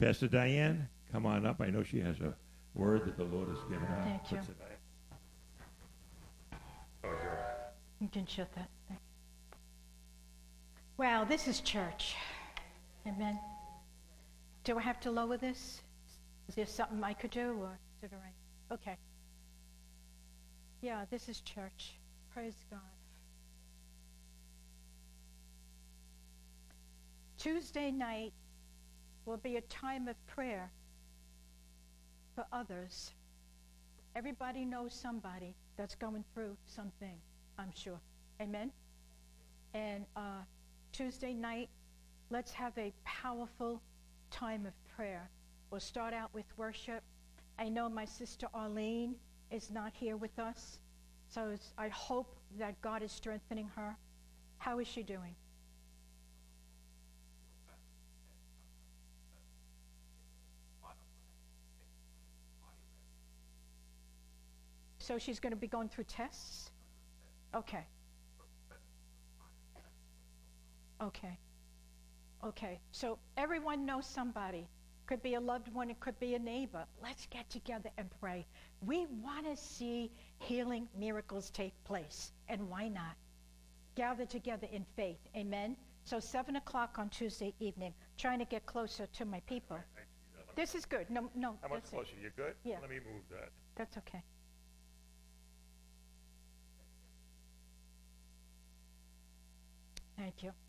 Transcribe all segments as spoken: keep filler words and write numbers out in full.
Pastor Diane, come on up. I know she has a word that the Lord has given her. Thank you. for tonight. Oh, you're right. You can shut that. Thank you. Wow, this is church. Amen. Do I have to lower this? Is there something I could do, or is it all right? Okay. Yeah, this is church. Praise God. Tuesday night will be a time of prayer for others. Everybody knows somebody that's going through something, I'm sure. Amen? And uh, Tuesday night, let's have a powerful time of prayer. We'll start out with worship. I know my sister Arlene is not here with us, so it's, I hope that God is strengthening her. How is she doing? So she's going to be going through tests? Okay. Okay. Okay. So everyone knows somebody. Could be a loved one. It could be a neighbor. Let's get together and pray. We want to see healing miracles take place. And why not? Gather together in faith. Amen? So seven o'clock on Tuesday evening. Trying to get closer to my people. I, I see that. This is good. No, no. How much that's closer? it. You good? Yeah. Let me move that. That's okay. Thank you.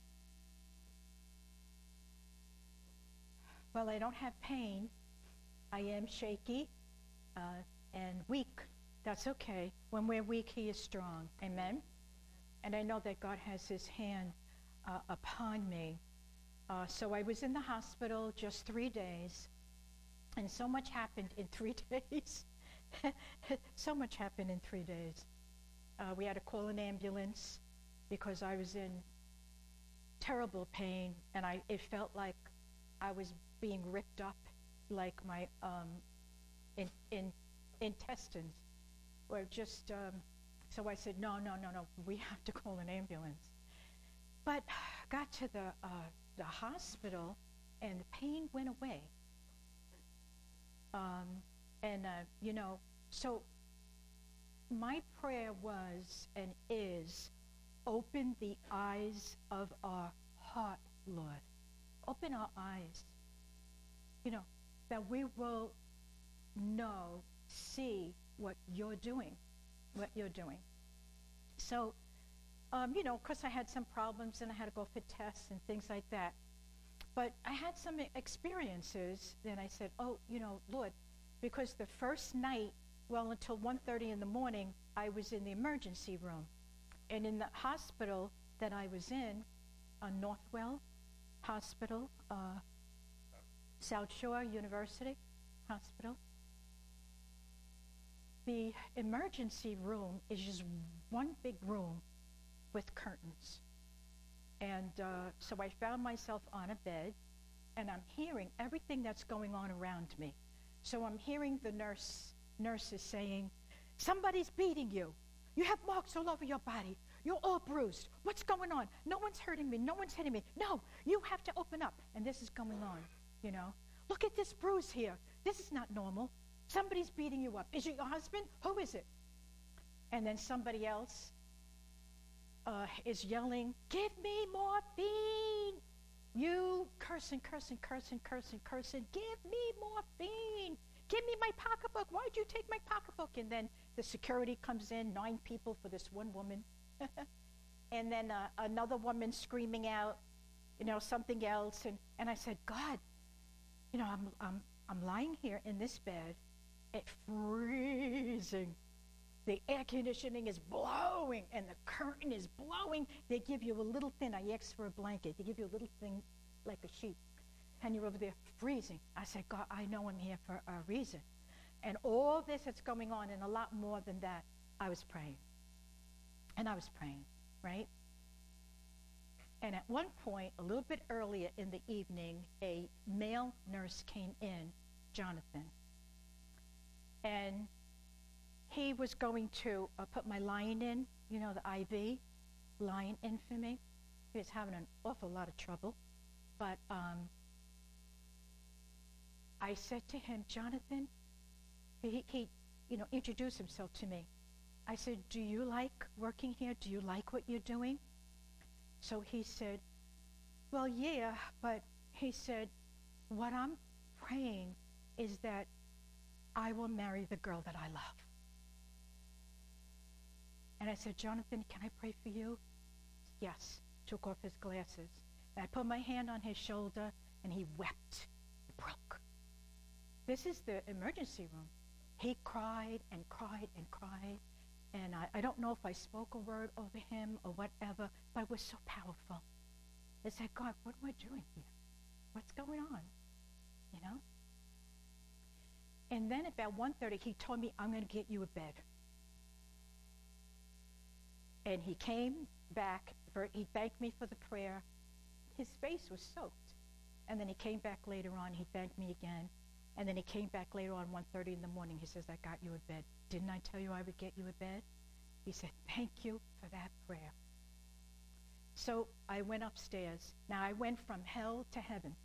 Well, I don't have pain. I am shaky uh, and weak. That's okay. When we're weak, He is strong. Amen? And I know that God has His hand uh, upon me. Uh, so I was in the hospital just three days, and so much happened in three days. So much happened in three days. Uh, we had to call an ambulance because I was in terrible pain, and I it felt like I was being ripped up, like my um, in, in intestines were just. Um, so I said, no, no, no, no. We have to call an ambulance. But got to the uh, the hospital, and the pain went away. Um, and uh, you know, so my prayer was and is, open the eyes of our heart, Lord. Open our eyes. You know, that we will know, see what you're doing, what you're doing. So, um, you know, of course I had some problems and I had to go for tests and things like that. But I had some experiences, and I said, oh, you know, Lord, because the first night, well, until one thirty in the morning, I was in the emergency room. And in the hospital that I was in, uh, Northwell Hospital, uh, South Shore University Hospital, the emergency room is just one big room with curtains. And uh, so I found myself on a bed, and I'm hearing everything that's going on around me. So I'm hearing the nurse nurses saying, somebody's beating you. You have marks all over your body. You're all bruised. What's going on? No one's hurting me. No one's hitting me. No, you have to open up. And this is going on, you know. Look at this bruise here. This is not normal. Somebody's beating you up. Is it your husband? Who is it? And then somebody else uh, is yelling, give me morphine. You cursing, cursing, cursing, cursing, cursing. Give me morphine. Give me my pocketbook. Why'd you take my pocketbook? And then the security comes in, nine people for this one woman. And then uh, another woman screaming out, you know, something else. And, and I said, God, you know, I'm, I'm, I'm lying here in this bed. It's freezing. The air conditioning is blowing, and the curtain is blowing. They give you a little thing. I asked for a blanket. They give you a little thing like a sheet. And you're over there freezing. I said, God, I know I'm here for a reason. And all this that's going on, and a lot more than that, I was praying. And I was praying, right? And at one point, a little bit earlier in the evening, a male nurse came in, Jonathan. And he was going to uh, put my line in, you know, the I V line in for me. He was having an awful lot of trouble. But um, I said to him, Jonathan, he, he, you know, introduced himself to me. I said, do you like working here? Do you like what you're doing? So he said, well, yeah, but he said, what I'm praying is that I will marry the girl that I love. And I said, Jonathan, can I pray for you? Yes. Took off his glasses. And I put my hand on his shoulder, and he wept. He broke. This is the emergency room. He cried and cried and cried. And I, I don't know if I spoke a word over him or whatever, but it was so powerful. I said, God, what am I doing here? What's going on? You know? And then about one thirty, he told me, I'm going to get you a bed. And he came back, for, he thanked me for the prayer. His face was soaked. And then he came back later on, he thanked me again. And then he came back later on, one thirty in the morning, he says, I got you a bed. Didn't I tell you I would get you a bed? He said, thank you for that prayer. So I went upstairs. Now I went from hell to heaven.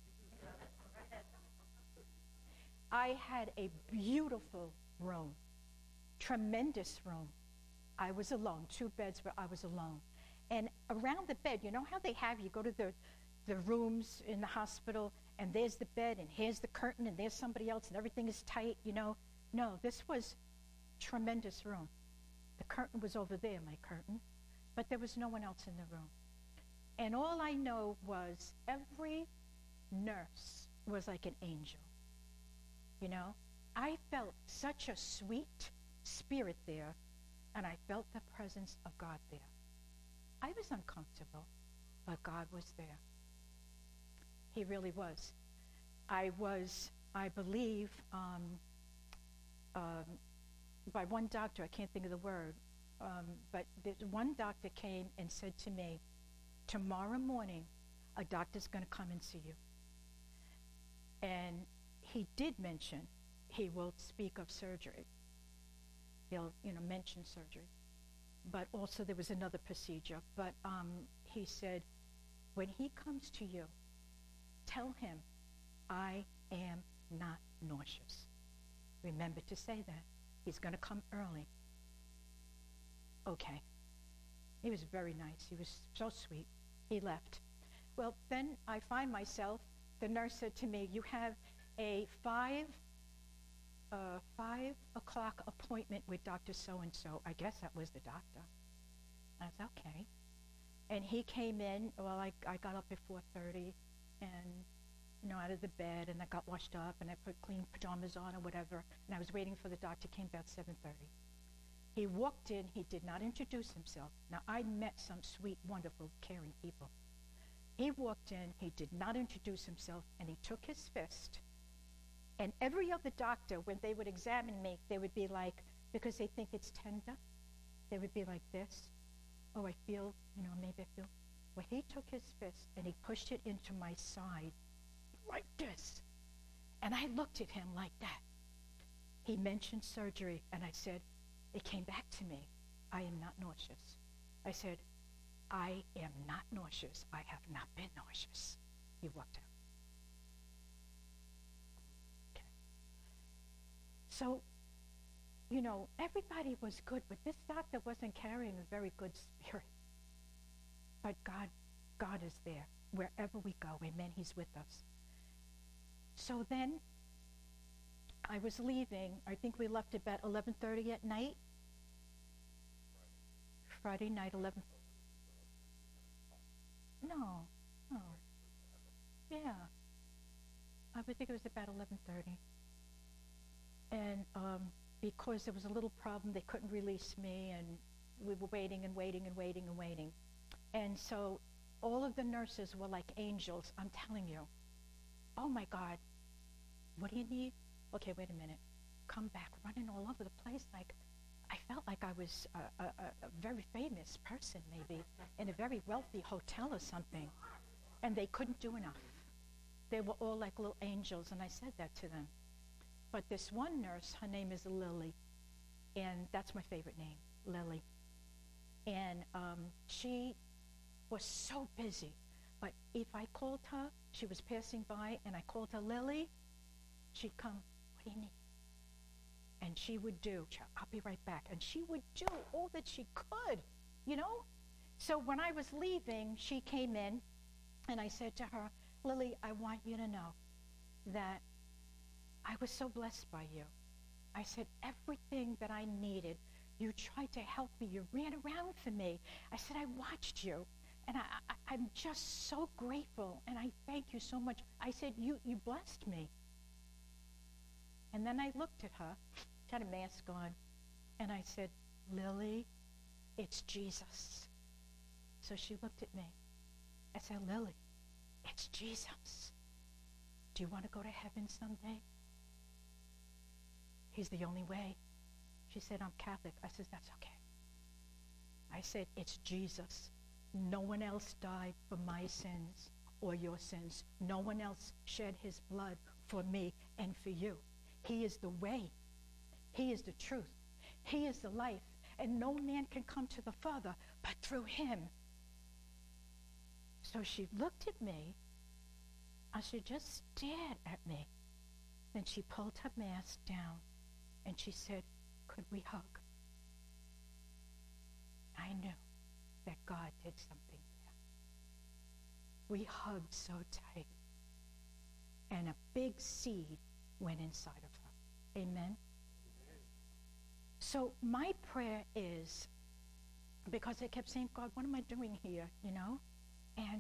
I had a beautiful room, tremendous room. I was alone, two beds where I was alone. And around the bed, you know how they have, you go to the, the rooms in the hospital, and there's the bed, and here's the curtain, and there's somebody else, and everything is tight, you know? No, this was tremendous room. The curtain was over there, my curtain, but there was no one else in the room. And all I know was every nurse was like an angel, you know? I felt such a sweet spirit there, and I felt the presence of God there. I was uncomfortable, but God was there. He really was. I was, I believe, um, um, by one doctor, I can't think of the word, um, but this one doctor came and said to me, tomorrow morning, a doctor's going to come and see you. And he did mention he will speak of surgery. He'll, you know, mention surgery. But also there was another procedure. But um, he said, when he comes to you, tell him, I am not nauseous. Remember to say that. He's going to come early. Okay. He was very nice. He was so sweet. He left. Well, then I find myself, the nurse said to me, you have a five, uh, five o'clock appointment with Doctor So-and-so. I guess that was the doctor. I was okay. And he came in, well, I, I got up at four thirty, and, you know, out of the bed, and I got washed up, and I put clean pajamas on or whatever, and I was waiting for the doctor. Came about seven thirty. He walked in. He did not introduce himself. Now, I met some sweet, wonderful, caring people. He walked in. He did not introduce himself, and he took his fist. And every other doctor, when they would examine me, they would be like, because they think it's tender, they would be like this. Oh, I feel, you know, maybe I feel. Well, he took his fist, and he pushed it into my side, like this. And I looked at him like that. He mentioned surgery, and I said, it came back to me. I am not nauseous. I said, I am not nauseous. I have not been nauseous. He walked out. Okay. So, you know, everybody was good, but this doctor wasn't carrying a very good spirit. But God, God is there. Wherever we go, amen, he's with us. So then, I was leaving. I think we left about eleven thirty at night. Friday night, eleven. No, no. Yeah. I would think it was about eleven thirty. And um, because there was a little problem, they couldn't release me, and we were waiting and waiting and waiting and waiting. And so all of the nurses were like angels, I'm telling you. Oh my God, what do you need? Okay, wait a minute. Come back, running all over the place. Like, I felt like I was a, a, a very famous person, maybe, in a very wealthy hotel or something. And they couldn't do enough. They were all like little angels, and I said that to them. But this one nurse, her name is Lily, and that's my favorite name, Lily. And um, she was so busy. But if I called her, she was passing by, and I called her, Lily, she'd come, what do you need? And she would do, I'll be right back. And she would do all that she could, you know? So when I was leaving, she came in, and I said to her, Lily, I want you to know that I was so blessed by you. I said, everything that I needed, you tried to help me. You ran around for me. I said, I watched you, and I, I, I'm just so grateful, and I thank you so much. I said, you, you blessed me. And then I looked at her, she had a mask on, and I said, Lily, it's Jesus. So she looked at me. I said, Lily, it's Jesus. Do you want to go to heaven someday? He's the only way. She said, I'm Catholic. I said, that's okay. I said, it's Jesus. No one else died for my sins or your sins. No one else shed his blood for me and for you. He is the way. He is the truth. He is the life. And no man can come to the Father but through him. So she looked at me, and she just stared at me. Then she pulled her mask down, and she said, could we hug? I knew that God did something there. We hugged so tight, and a big seed went inside of her. Amen? So my prayer is, because I kept saying, God, what am I doing here, you know? And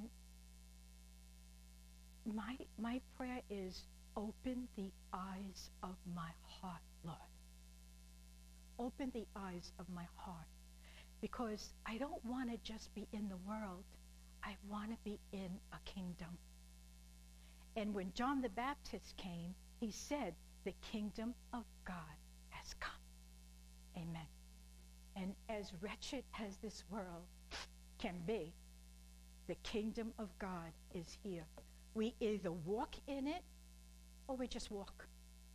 my my prayer is, open the eyes of my heart, Lord. Open the eyes of my heart. Because I don't want to just be in the world. I want to be in a kingdom. And when John the Baptist came, he said, the kingdom of God has come. Amen. And as wretched as this world can be, the kingdom of God is here. We either walk in it or we just walk.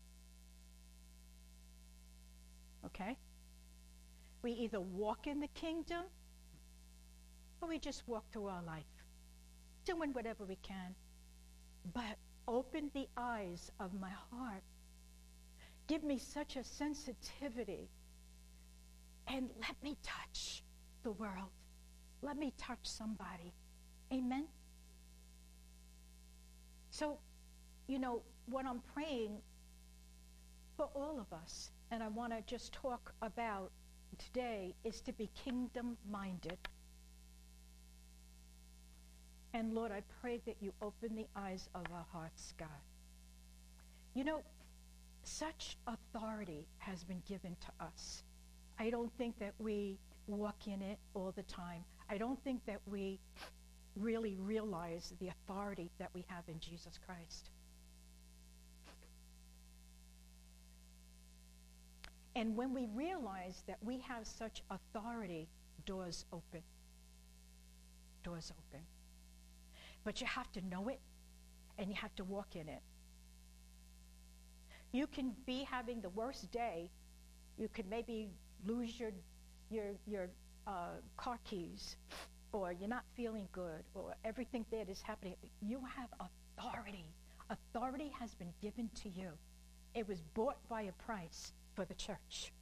Okay? We either walk in the kingdom or we just walk through our life, doing whatever we can. But open the eyes of my heart. Give me such a sensitivity, and let me touch the world. Let me touch somebody. Amen? So, you know, what I'm praying for all of us, and I want to just talk about today, is to be kingdom-minded. And Lord, I pray that you open the eyes of our hearts, God. You know, such authority has been given to us. I don't think that we walk in it all the time. I don't think that we really realize the authority that we have in Jesus Christ. And when we realize that we have such authority, doors open. Doors open. But you have to know it, and you have to walk in it. You can be having the worst day. You could maybe lose your your your uh, car keys, or you're not feeling good, or everything bad is happening. You have authority. Authority has been given to you. It was bought by a price for the church.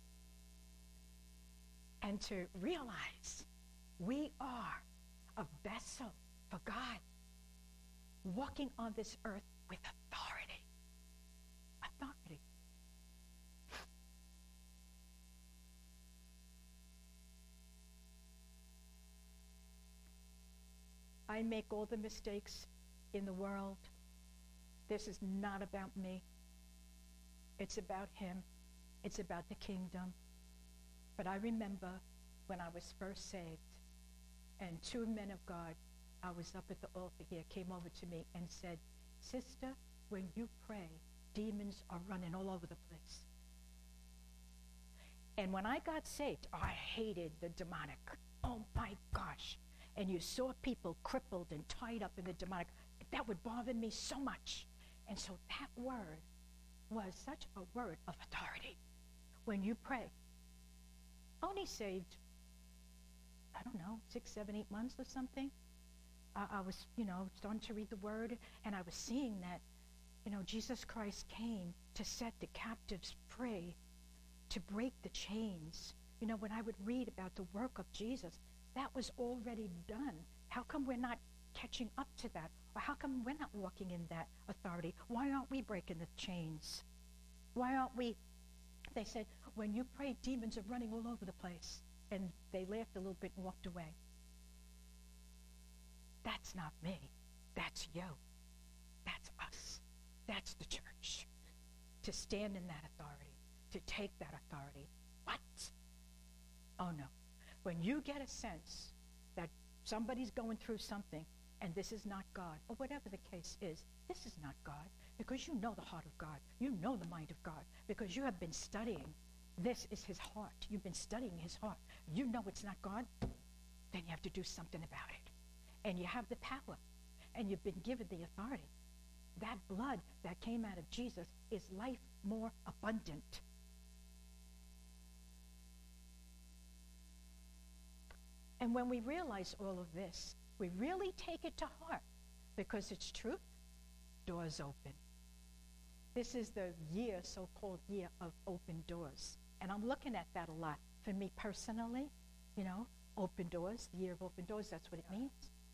And to realize we are a vessel for God, walking on this earth with authority. Authority. I make all the mistakes in the world. This is not about me. It's about him. It's about the kingdom. But I remember when I was first saved, and two men of God, I was up at the altar here, came over to me and said, sister, when you pray, demons are running all over the place. And when I got saved, I hated the demonic. Oh my gosh. And you saw people crippled and tied up in the demonic. That would bother me so much. And so that word was such a word of authority. When you pray, only saved, I don't know, six, seven, eight months or something. Uh, I was, you know, starting to read the word, and I was seeing that You know, Jesus Christ came to set the captives free, to break the chains. You know, when I would read about the work of Jesus, that was already done. How come we're not catching up to that? Or how come we're not walking in that authority? Why aren't we breaking the chains? Why aren't we? They said, when you pray, demons are running all over the place. And they laughed a little bit and walked away. That's not me. That's you. That's us. That's the church. To stand in that authority, to take that authority. What? Oh no. When you get a sense that somebody's going through something and this is not God, or whatever the case is, this is not God, because you know the heart of God. You know the mind of God, because you have been studying. This is his heart. You've been studying his heart. You know it's not God, then you have to do something about it. And you have the power, and you've been given the authority. That blood that came out of Jesus is life more abundant. And when we realize all of this, we really take it to heart, because it's truth. Doors open. This is the year, so-called year of open doors. And I'm looking at that a lot. For me personally, you know, open doors, the year of open doors, that's what it means.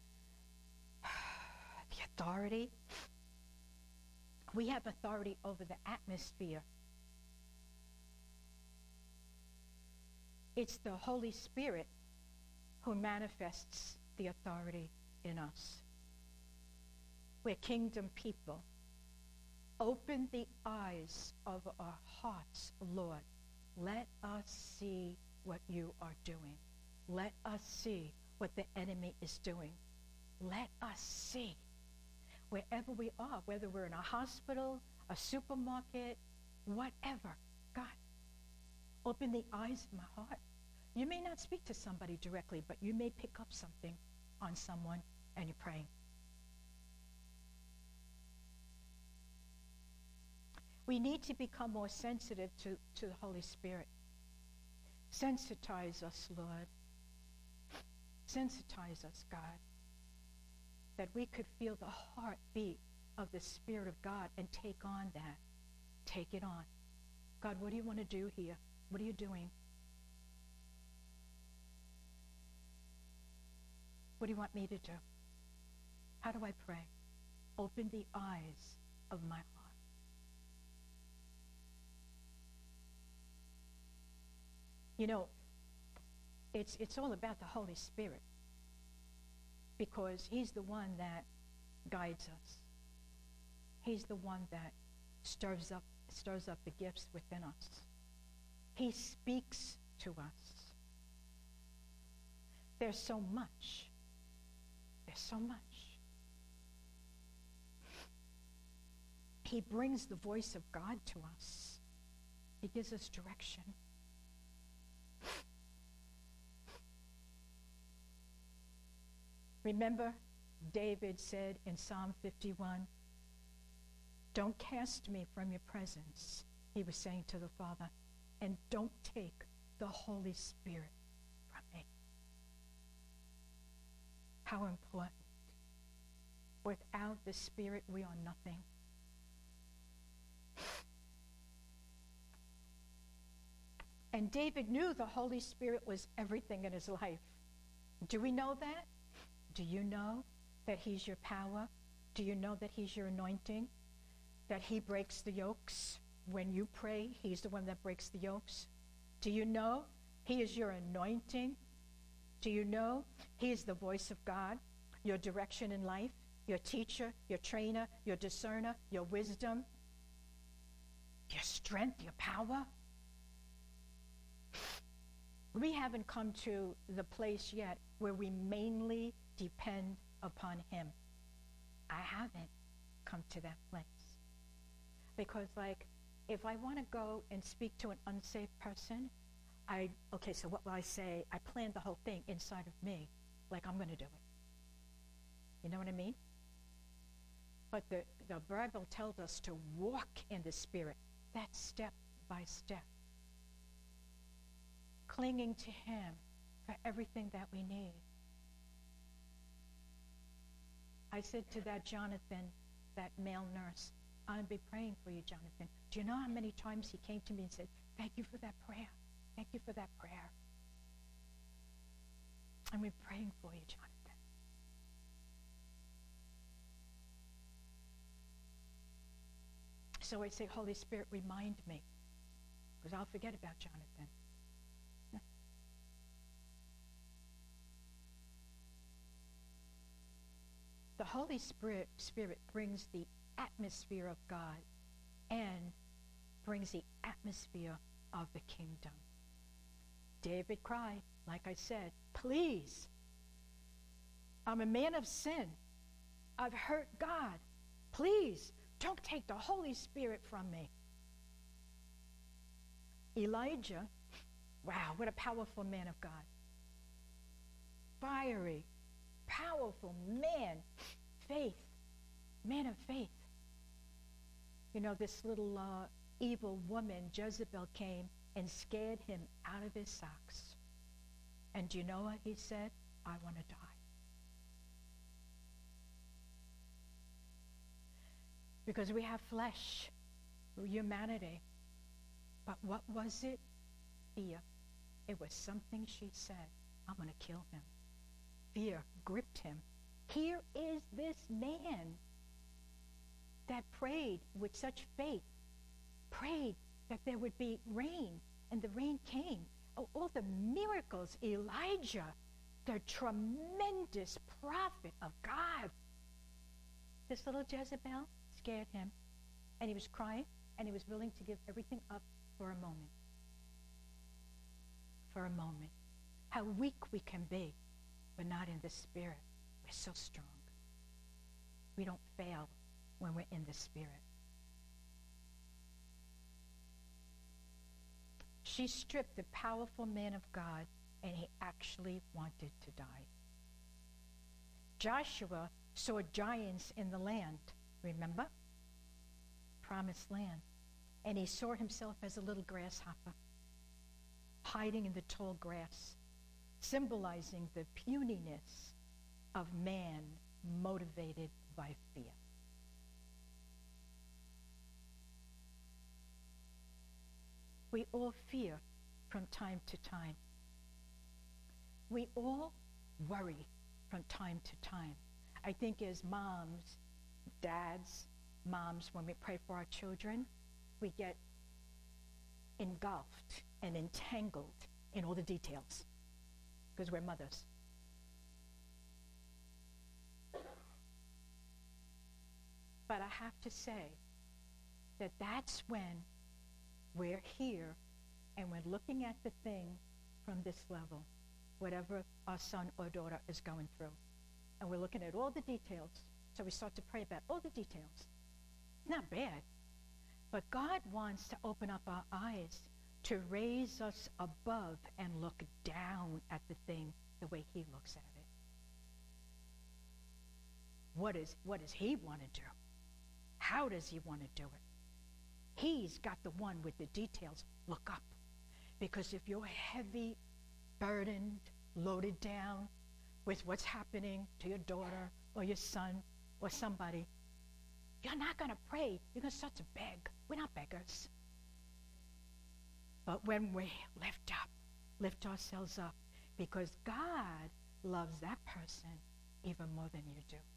The authority. We have authority over the atmosphere. It's the Holy Spirit who manifests the authority in us. We're kingdom people. Open the eyes of our hearts, Lord. Let us see what you are doing. Let us see what the enemy is doing. Let us see wherever we are, whether we're in a hospital, a supermarket, whatever. God, open the eyes of my heart. You may not speak to somebody directly, but you may pick up something on someone and you're praying. We need to become more sensitive to, to the Holy Spirit. Sensitize us, Lord. Sensitize us, God, that we could feel the heartbeat of the Spirit of God and take on that. Take it on. God, what do you want to do here? What are you doing? What do you want me to do? How do I pray? Open the eyes of my heart. You know, it's it's all about the Holy Spirit, because he's the one that guides us. He's the one that stirs up stirs up the gifts within us. He speaks to us. There's so much. There's so much. He brings the voice of God to us. He gives us direction. Remember, David said in Psalm fifty-one, don't cast me from your presence, he was saying to the Father, and don't take the Holy Spirit from me. How important. Without the Spirit, we are nothing. And David knew the Holy Spirit was everything in his life. Do we know that? Do you know that he's your power? Do you know that he's your anointing? That he breaks the yokes? When you pray, he's the one that breaks the yokes. Do you know he is your anointing? Do you know he is the voice of God, your direction in life, your teacher, your trainer, your discerner, your wisdom, your strength, your power? We haven't come to the place yet where we mainly depend upon him. I haven't come to that place. Because, like, if I want to go and speak to an unsaved person, I, okay, so what will I say? I plan the whole thing inside of me, like I'm going to do it. You know what I mean? But the, the Bible tells us to walk in the Spirit. That's step by step. Clinging to him for everything that we need. I said to that Jonathan, that male nurse, I'll be praying for you, Jonathan. Do you know how many times he came to me and said, thank you for that prayer. Thank you for that prayer. And we're praying for you, Jonathan. So I say, Holy Spirit, remind me, because I'll forget about Jonathan. The Holy Spirit, Spirit brings the atmosphere of God and brings the atmosphere of the kingdom. David cried, like I said, please, I'm a man of sin. I've hurt God. Please, don't take the Holy Spirit from me. Elijah, wow, what a powerful man of God. Fiery, powerful man, faith, man of faith. You know, this little uh, evil woman, Jezebel, came and scared him out of his socks. And do you know what he said? I want to die. Because we have flesh, humanity. But what was it? Fear. It was something she said. I'm going to kill him. Fear gripped him. Here is this man that prayed with such faith, prayed that there would be rain, and the rain came. Oh, all the miracles, Elijah, the tremendous prophet of God. This little Jezebel scared him, and he was crying, and he was willing to give everything up for a moment. For a moment. How weak we can be, but not in the spirit. We're so strong. We don't fail when we're in the spirit. She stripped the powerful man of God, and he actually wanted to die. Joshua saw giants in the land, remember? Promised land. And he saw himself as a little grasshopper, hiding in the tall grass, symbolizing the puniness of man motivated by fear. We all fear from time to time. We all worry from time to time. I think as moms, dads, moms, when we pray for our children, we get engulfed and entangled in all the details because we're mothers. But I have to say that that's when we're here and we're looking at the thing from this level, whatever our son or daughter is going through. And we're looking at all the details. So we start to pray about all the details. Not bad. But God wants to open up our eyes to raise us above and look down at the thing the way he looks at it. What is, what does he want to do? How does he want to do it? He's got the one with the details. Look up. Because if you're heavy, burdened, loaded down with what's happening to your daughter or your son or somebody, you're not going to pray. You're going to start to beg. We're not beggars. But when we lift up, lift ourselves up, because God loves that person even more than you do.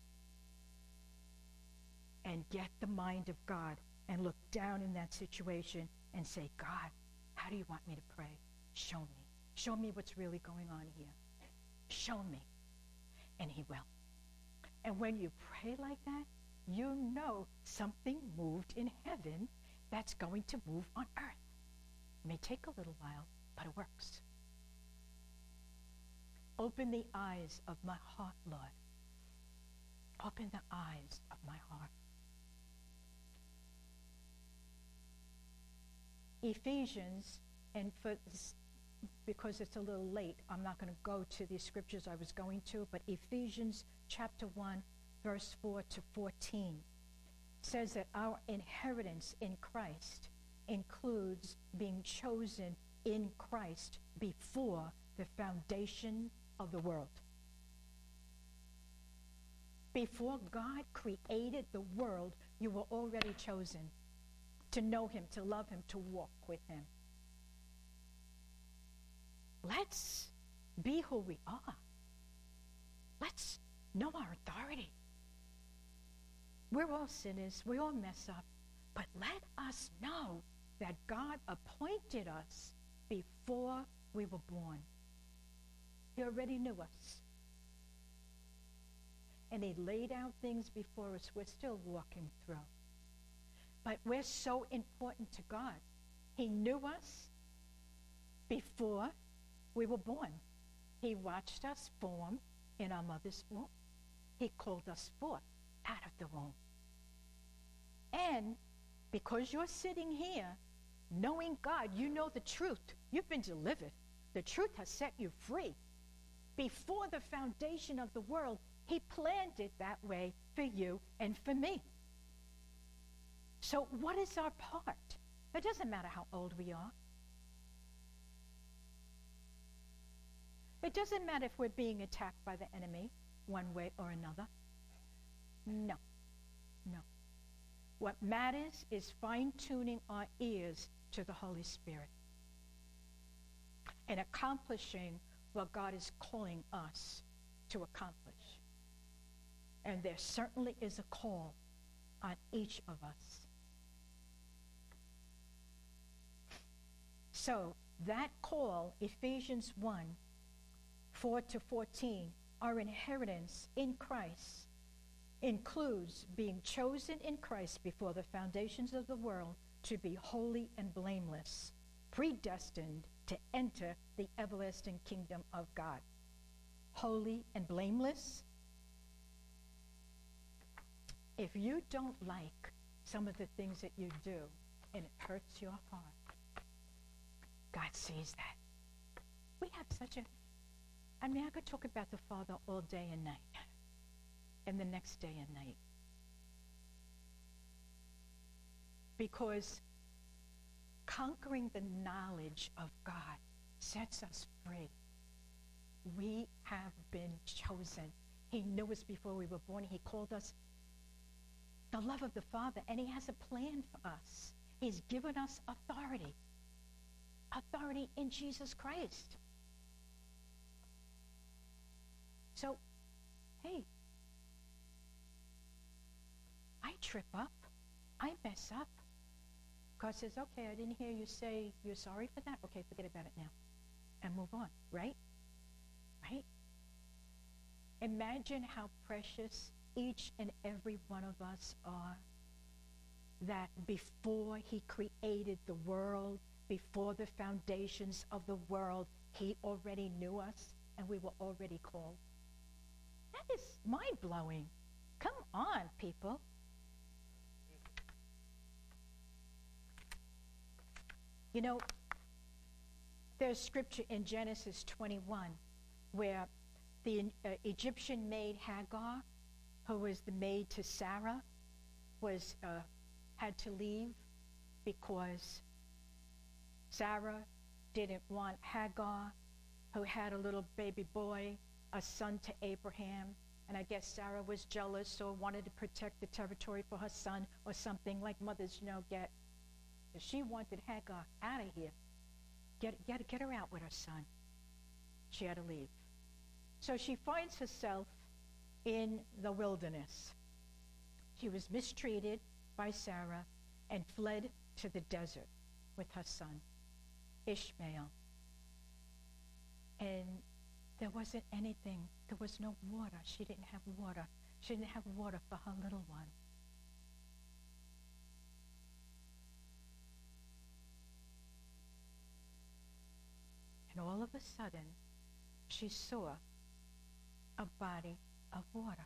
And get the mind of God and look down in that situation and say, God, how do you want me to pray? Show me. Show me what's really going on here. Show me. And he will. And when you pray like that, you know something moved in heaven that's going to move on earth. It may take a little while, but it works. Open the eyes of my heart, Lord. Open the eyes of my heart. Ephesians, and for this, because it's a little late, I'm not going to go to the scriptures I was going to, but Ephesians chapter one, verse four to fourteen says that our inheritance in Christ includes being chosen in Christ before the foundation of the world. Before God created the world, You were already chosen to know him, to love him, to walk with him. Let's be who we are. Let's know our authority. We're all sinners. We all mess up. But let us know that God appointed us before we were born. He already knew us. And he laid out things before us we're still walking through. But we're so important to God. He knew us before we were born. He watched us form in our mother's womb. He called us forth out of the womb. And because you're sitting here knowing God, you know the truth. You've been delivered. The truth has set you free. Before the foundation of the world, he planned it that way for you and for me. So what is our part? It doesn't matter how old we are. It doesn't matter if we're being attacked by the enemy one way or another. No. No. What matters is fine-tuning our ears to the Holy Spirit and accomplishing what God is calling us to accomplish. And there certainly is a call on each of us. So that call, Ephesians one, four to fourteen, our inheritance in Christ includes being chosen in Christ before the foundations of the world to be holy and blameless, predestined to enter the everlasting kingdom of God. Holy and blameless. If you don't like some of the things that you do and it hurts your heart, God sees that. We have such a, I mean, I could talk about the Father all day and night, and the next day and night. Because conquering the knowledge of God sets us free. We have been chosen. He knew us before we were born. He called us the love of the Father, and he has a plan for us. He's given us authority. Authority in Jesus Christ. So, hey, I trip up. I mess up. God says, okay, I didn't hear you say you're sorry for that. Okay, forget about it now. And move on, right? Right? Imagine how precious each and every one of us are. That before he created the world, before the foundations of the world, he already knew us and we were already called. That is mind-blowing. Come on, people. You know, there's scripture in Genesis twenty-one where the uh, Egyptian maid Hagar, who was the maid to Sarah, was uh, had to leave because Sarah didn't want Hagar, who had a little baby boy, a son to Abraham, and I guess Sarah was jealous or wanted to protect the territory for her son or something like mothers, you know, get. She wanted Hagar out of here. Get, get, get her out with her son. She had to leave. So she finds herself in the wilderness. She was mistreated by Sarah and fled to the desert with her son, Ishmael. And there wasn't anything. There was no water. She didn't have water. She didn't have water for her little one. And all of a sudden, she saw a body of water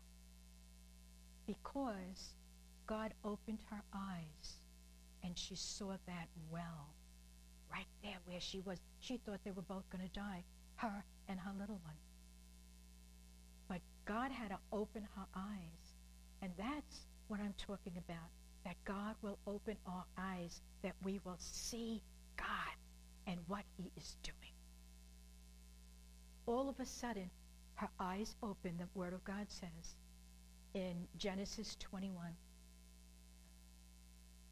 because God opened her eyes and she saw that well right there where she was. She thought they were both going to die, her and her little one. But God had to open her eyes, and that's what I'm talking about, that God will open our eyes, that we will see God and what he is doing. All of a sudden, her eyes open, the Word of God says in Genesis twenty-one.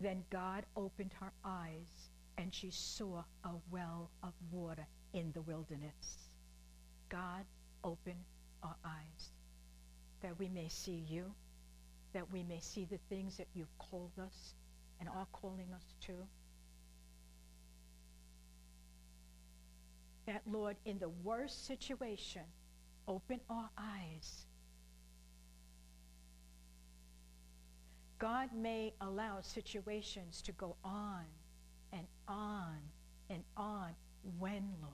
Then God opened her eyes, and she saw a well of water in the wilderness. God, open our eyes, that we may see you, that we may see the things that you've called us and are calling us to. That, Lord, in the worst situation, open our eyes. God may allow situations to go on and on and on. When, Lord?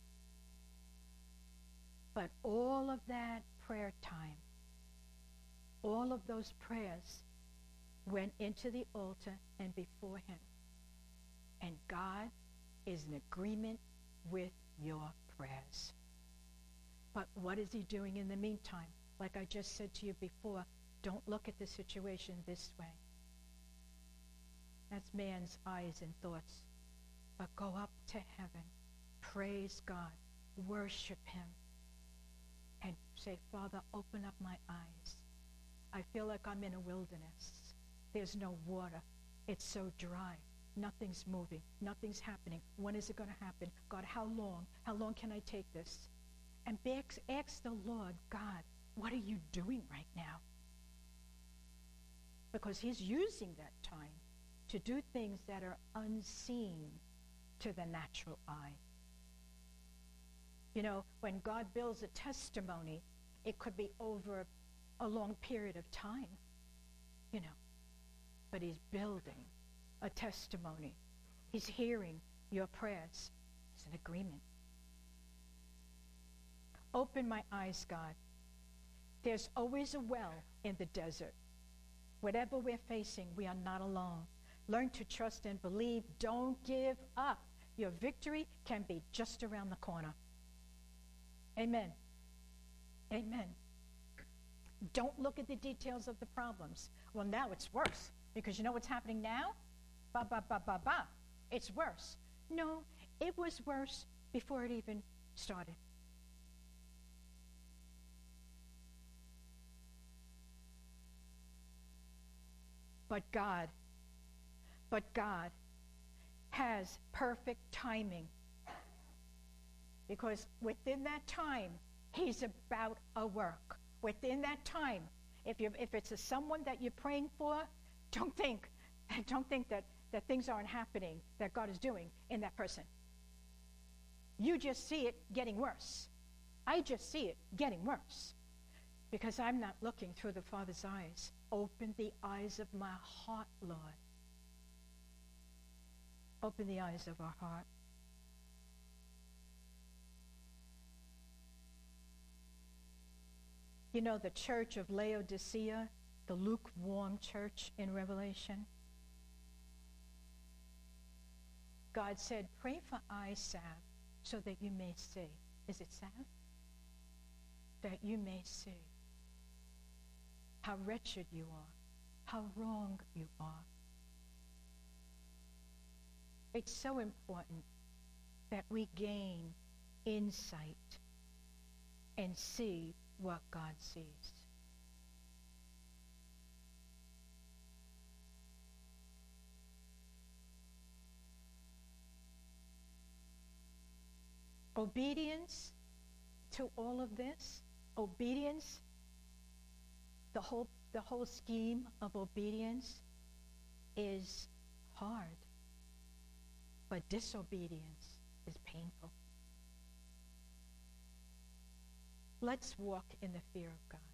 But all of that prayer time, all of those prayers went into the altar and before him. And God is in agreement with your prayers. But what is he doing in the meantime? Like I just said to you before, don't look at the situation this way. That's man's eyes and thoughts. But go up to heaven, praise God, worship him, and say, Father, open up my eyes. I feel like I'm in a wilderness. There's no water. It's so dry. Nothing's moving. Nothing's happening. When is it going to happen? God, how long? How long can I take this? And ask, ask the Lord, God, what are you doing right now? Because he's using that time to do things that are unseen to the natural eye. You know, when God builds a testimony, it could be over a long period of time, you know. But he's building a testimony. He's hearing your prayers. It's an agreement. Open my eyes, God. There's always a well in the desert. Whatever we're facing, we are not alone. Learn to trust and believe. Don't give up. Your victory can be just around the corner. Amen. Amen. Don't look at the details of the problems. Well, now it's worse because you know what's happening now? Ba, ba, ba, ba, ba. It's worse. No, it was worse before it even started. But God, but God has perfect timing. Because within that time, he's about a work. Within that time, if you if it's a someone that you're praying for, don't think, don't think that, that things aren't happening, that God is doing in that person. You just see it getting worse. I just see it getting worse. Because I'm not looking through the Father's eyes. Open the eyes of my heart, Lord. Open the eyes of our heart. You know, the church of Laodicea, the lukewarm church in Revelation. God said, pray for eye salve so that you may see. Is it salve? That you may see how wretched you are, how wrong you are. It's so important that we gain insight and see what God sees. Obedience to all of this, obedience, the whole the whole scheme of obedience is hard. But disobedience is painful. Let's walk in the fear of God.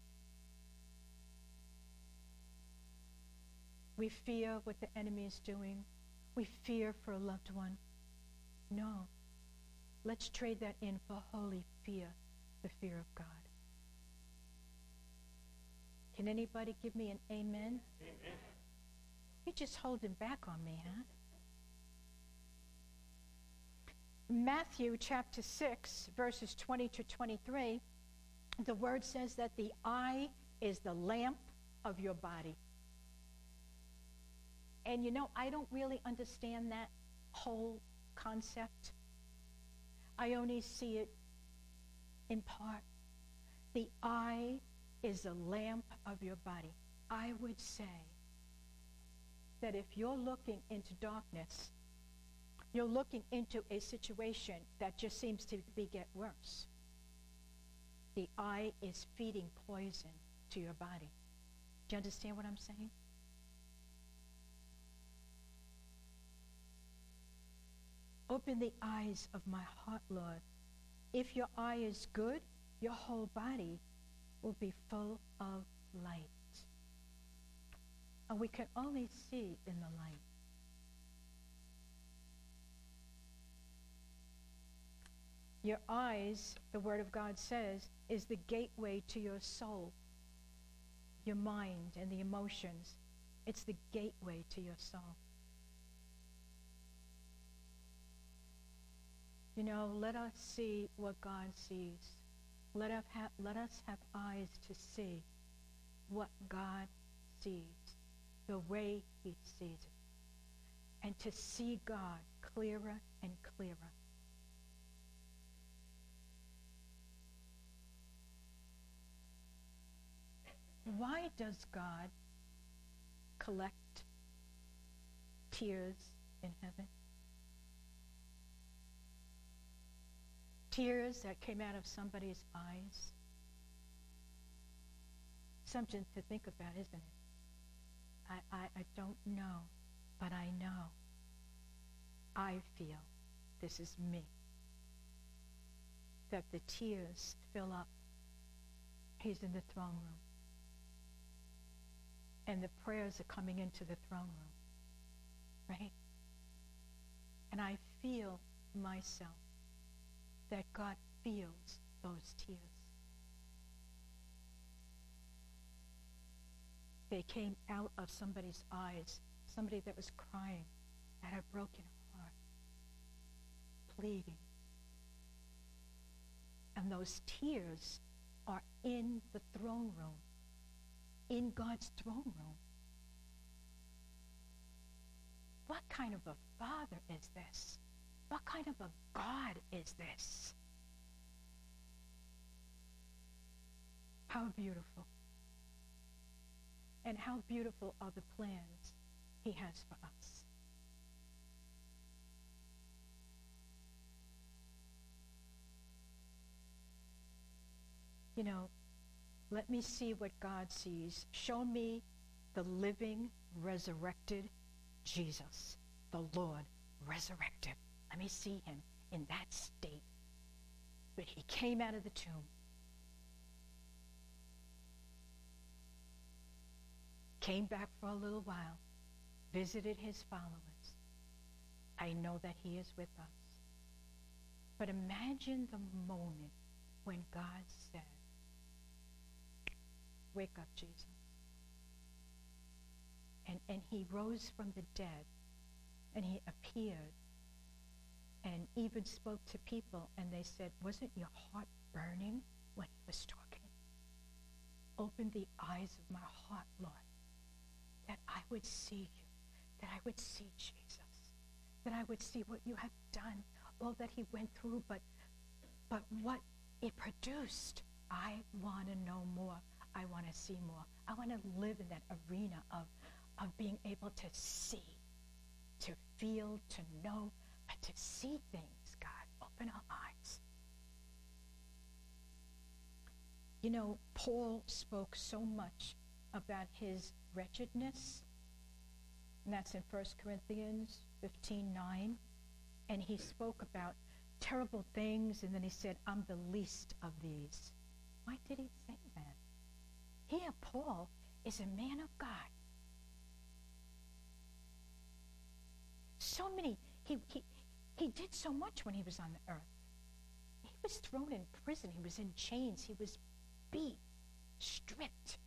We fear what the enemy is doing. We fear for a loved one. No. Let's trade that in for holy fear, the fear of God. Can anybody give me an amen? Amen. You're just holding back on me, huh? Matthew chapter six, verses twenty to twenty-three, the word says that the eye is the lamp of your body. And you know, I don't really understand that whole concept. I only see it in part. The eye is the lamp of your body. I would say that if you're looking into darkness, you're looking into a situation that just seems to be get worse. The eye is feeding poison to your body. Do you understand what I'm saying? Open the eyes of my heart, Lord. If your eye is good, your whole body will be full of light. And we can only see in the light. Your eyes, the Word of God says, is the gateway to your soul, your mind, and the emotions. It's the gateway to your soul. You know, let us see what God sees. Let us have, let us have eyes to see what God sees, the way he sees it, and to see God clearer and clearer. Why does God collect tears in heaven? Tears that came out of somebody's eyes. Something to think about, isn't it? I, I, I don't know, but I know. I feel, this is me, that the tears fill up. He's in the throne room. And the prayers are coming into the throne room, right? And I feel myself that God feels those tears. They came out of somebody's eyes, somebody that was crying, that had a broken heart, pleading. And those tears are in the throne room. In God's throne room. What kind of a Father is this? What kind of a God is this? How beautiful. And how beautiful are the plans he has for us. You know, let me see what God sees. Show me the living, resurrected Jesus, the Lord resurrected. Let me see him in that state. But he came out of the tomb. Came back for a little while, visited his followers. I know that he is with us. But imagine the moment when God said, "Wake up, Jesus." And, and he rose from the dead, and he appeared, and even spoke to people, and they said, "Wasn't your heart burning when he was talking?" Open the eyes of my heart, Lord, that I would see you, that I would see Jesus, that I would see what you have done, all that he went through, but, but what it produced. I want to know more. I want to see more. I want to live in that arena of, of being able to see, to feel, to know, but to see things, God. Open our eyes. You know, Paul spoke so much about his wretchedness, and that's in First Corinthians fifteen nine, and he spoke about terrible things, and then he said, "I'm the least of these." Why did he say that? Here, Paul is a man of God. So many, he, he, he did so much when he was on the earth. He was thrown in prison. He was in chains. He was beat, stripped.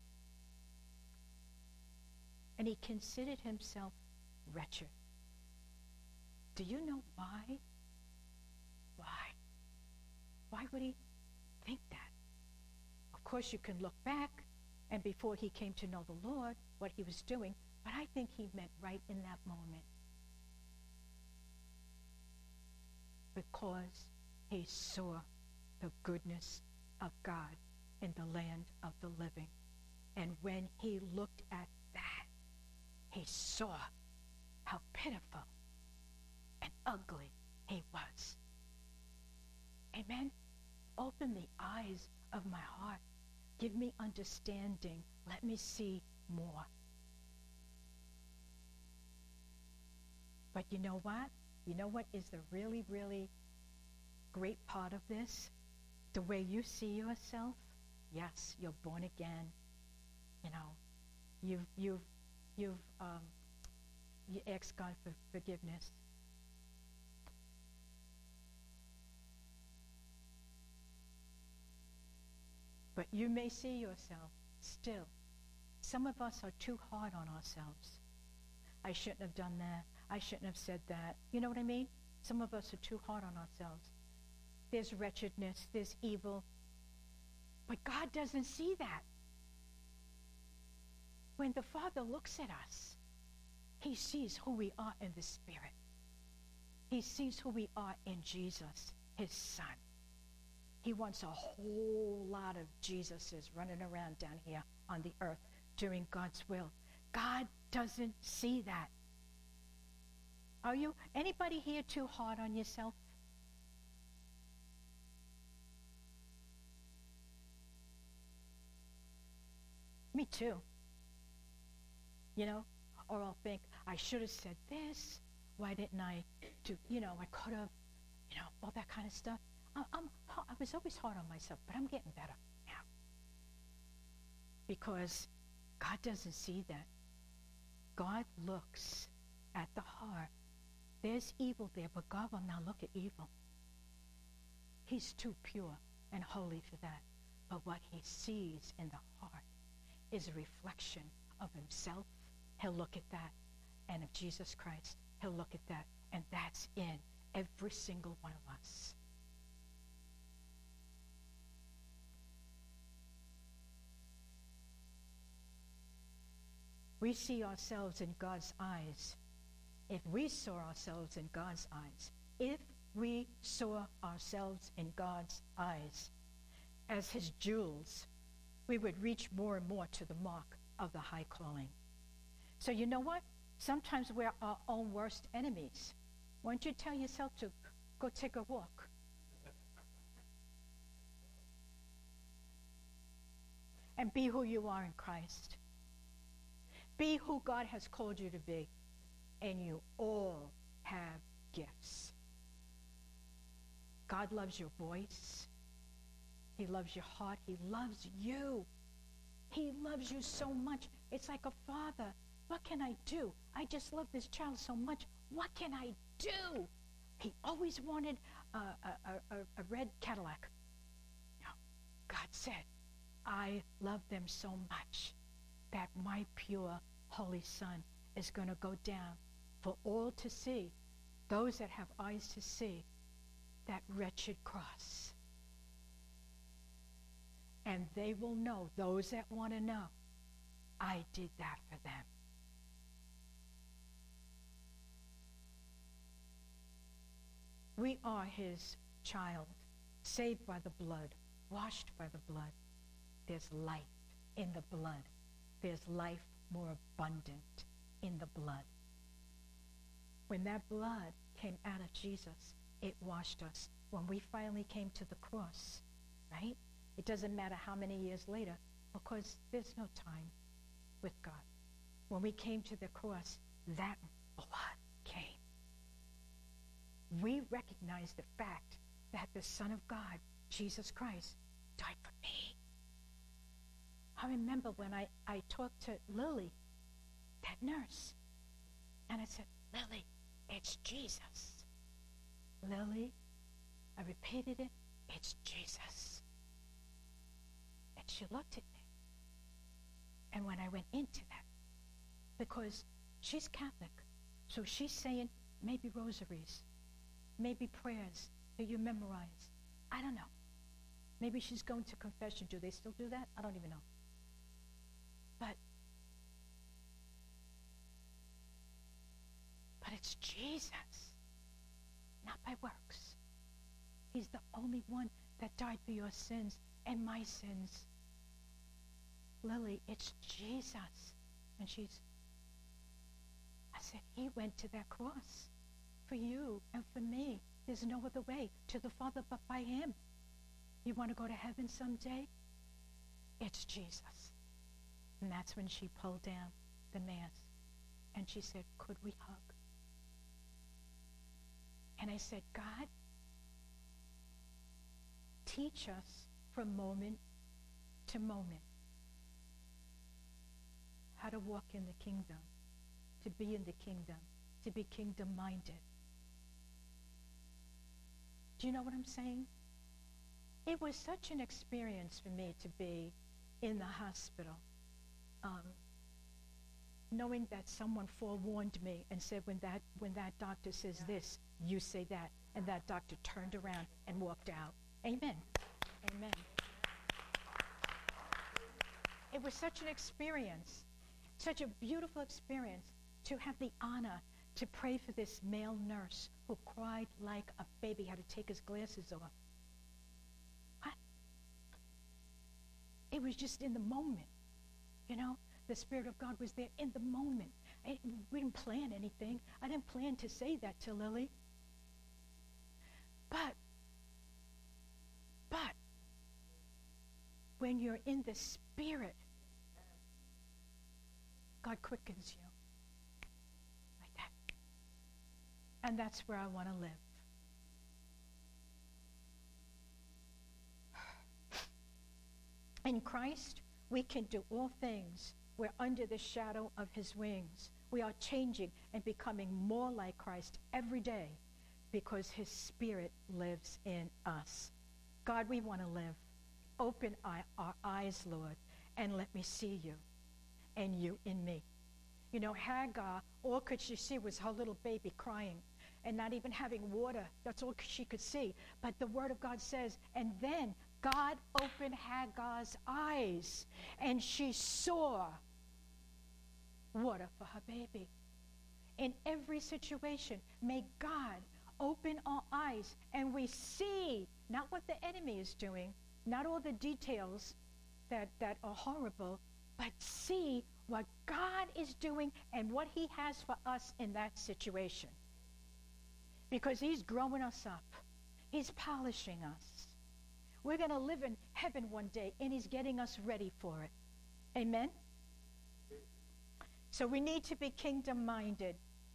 And he considered himself wretched. Do you know why? Why? Why would he think that? Of course, you can look back, and before he came to know the Lord, what he was doing, but I think he meant right in that moment. Because he saw the goodness of God in the land of the living. And when he looked at that, he saw how pitiful and ugly he was. Amen? Open the eyes of my heart. Give me understanding. Let me see more. But you know what? You know what is the really, really great part of this? The way you see yourself. Yes, you're born again. You know, you've you've you've um, you asked God for forgiveness. But you may see yourself still. Some of us are too hard on ourselves. I shouldn't have done that. I shouldn't have said that. You know what I mean? Some of us are too hard on ourselves. There's wretchedness, there's evil. But God doesn't see that. When the Father looks at us, he sees who we are in the Spirit. He sees who we are in Jesus, his Son. He wants a whole lot of Jesuses running around down here on the earth doing God's will. God doesn't see that. Are you? Anybody here too hard on yourself? Me too. You know? Or I'll think, I should have said this. Why didn't I do, you know, I could have, you know, all that kind of stuff. I, I'm, I was always hard on myself, but I'm getting better now. Because God doesn't see that. God looks at the heart. There's evil there, but God will not look at evil. He's too pure and holy for that. But what he sees in the heart is a reflection of himself. He'll look at that. And of Jesus Christ, he'll look at that. And that's in every single one of us. We see ourselves in God's eyes. If we saw ourselves in God's eyes, if we saw ourselves in God's eyes as his jewels, we would reach more and more to the mark of the high calling. So you know what? Sometimes we're our own worst enemies. Why don't you tell yourself to go take a walk? And be who you are in Christ. Be who God has called you to be. And you all have gifts. God loves your voice. He loves your heart. He loves you. He loves you so much. It's like a father. What can I do? I just love this child so much. What can I do? He always wanted a, a, a, a red Cadillac. No. God said, I love them so much that my pure, holy Son is going to go down for all to see, those that have eyes to see, that wretched cross. And they will know, those that want to know, I did that for them. We are his child, saved by the blood, washed by the blood. There's life in the blood. There's life more abundant in the blood. When that blood came out of Jesus, it washed us. When we finally came to the cross, right? It doesn't matter how many years later, because there's no time with God. When we came to the cross, that blood came. We recognize the fact that the Son of God, Jesus Christ, died for me. I remember when I, I talked to Lily, that nurse, and I said, Lily, it's Jesus. Lily, I repeated it, it's Jesus. And she looked at me. And when I went into that, because she's Catholic, so she's saying maybe rosaries, maybe prayers that you memorize. I don't know. Maybe she's going to confession. Do they still do that? I don't even know. But, but it's Jesus, not by works. He's the only one that died for your sins and my sins. Lily, it's Jesus. And she's, I I said, he went to that cross for you and for me. There's no other way to the Father but by him. You want to go to heaven someday? It's Jesus. And that's when she pulled down the mask. And she said, could we hug? And I said, God, teach us from moment to moment how to walk in the kingdom, to be in the kingdom, to be kingdom-minded. Do you know what I'm saying? It was such an experience for me to be in the hospital, um, knowing that someone forewarned me and said, when that when that doctor says this, you say that. And that doctor turned around and walked out. Amen. Amen. It was such an experience, such a beautiful experience to have the honor to pray for this male nurse who cried like a baby, had to take his glasses off. What? It was just in the moment, you know? The Spirit of God was there in the moment. I, we didn't plan anything. I didn't plan to say that to Lily. But, but, when you're in the Spirit, God quickens you. Like that. And that's where I want to live. In Christ, we can do all things. We're under the shadow of his wings. We are changing and becoming more like Christ every day because his Spirit lives in us. God, we want to live. Open our, our eyes, Lord, and let me see you and you in me. You know, Hagar, all could she see was her little baby crying and not even having water. That's all she could see. But the Word of God says, and then God opened Hagar's eyes and she saw water for her baby. In every situation, may God open our eyes and we see not what the enemy is doing, not all the details that, that are horrible, but see what God is doing and what he has for us in that situation. Because he's growing us up. He's polishing us. We're going to live in heaven one day, and he's getting us ready for it. Amen? So we need to be kingdom-minded.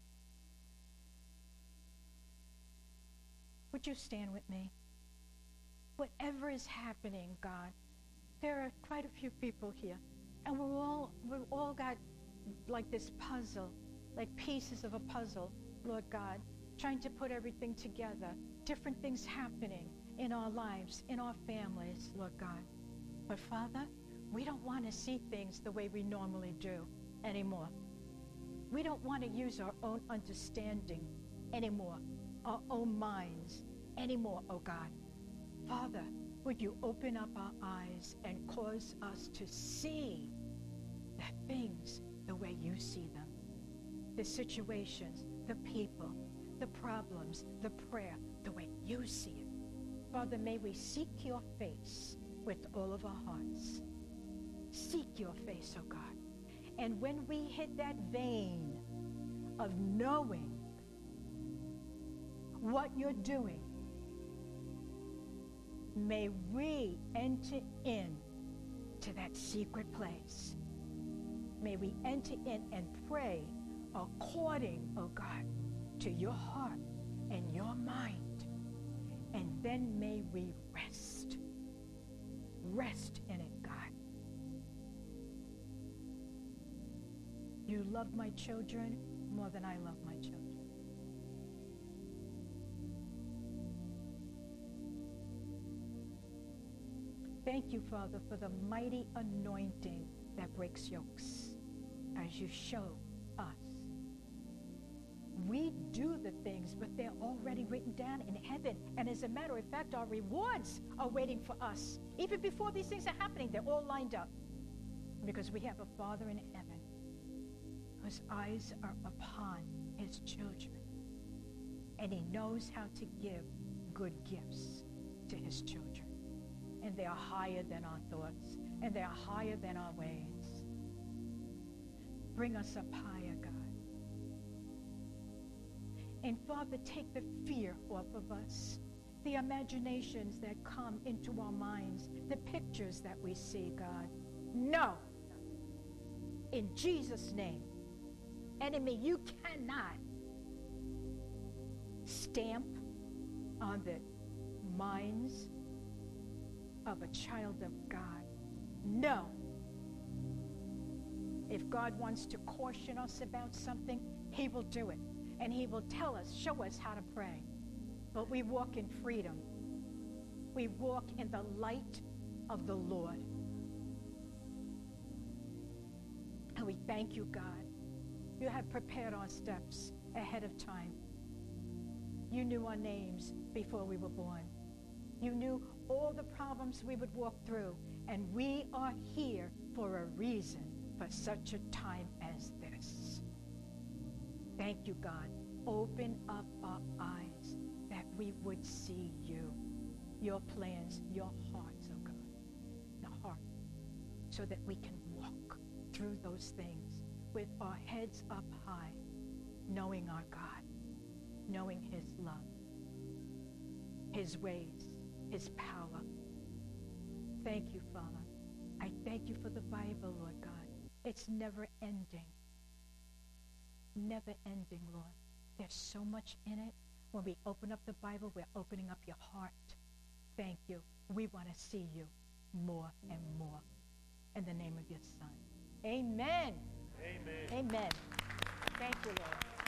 Would you stand with me? Whatever is happening, God, there are quite a few people here, and we're all, we've all got like this puzzle, like pieces of a puzzle, Lord God, trying to put everything together, different things happening in our lives, in our families, Lord God. But Father, we don't want to see things the way we normally do anymore. We don't want to use our own understanding anymore, our own minds anymore, oh God. Father, would you open up our eyes and cause us to see the things the way you see them, the situations, the people, the problems, the prayer, the way you see it. Father, may we seek your face with all of our hearts. Seek your face, oh God. And when we hit that vein of knowing what you're doing, may we enter in to that secret place. May we enter in and pray according, oh God, to your heart and your mind. And then may we rest. Rest in it, God. You love my children more than I love my children. Thank you, Father, for the mighty anointing that breaks yokes as you show us. We do the things, but they're already written down in heaven. And as a matter of fact, our rewards are waiting for us. Even before these things are happening, they're all lined up. Because we have a Father in heaven whose eyes are upon his children. And he knows how to give good gifts to his children. And they are higher than our thoughts. And they are higher than our ways. Bring us up higher, God. And Father, take the fear off of us, the imaginations that come into our minds, the pictures that we see, God. No. In Jesus' name. Enemy, you cannot stamp on the minds of a child of God. No. If God wants to caution us about something, he will do it. And he will tell us, show us how to pray. But we walk in freedom. We walk in the light of the Lord. And we thank you, God. You have prepared our steps ahead of time. You knew our names before we were born. You knew all the problems we would walk through. And we are here for a reason, for such a time as this. Thank you, God. Open up our eyes that we would see you, your plans, your hearts, oh God, the heart, so that we can walk through those things with our heads up high, knowing our God, knowing his love, his ways, his power. Thank you, Father. I thank you for the Bible, Lord God. It's never ending. Never ending, Lord. There's so much in it. When we open up the Bible, we're opening up your heart. Thank you. We want to see you more and more. In the name of your Son. Amen. Amen. Amen. Thank you, Lord.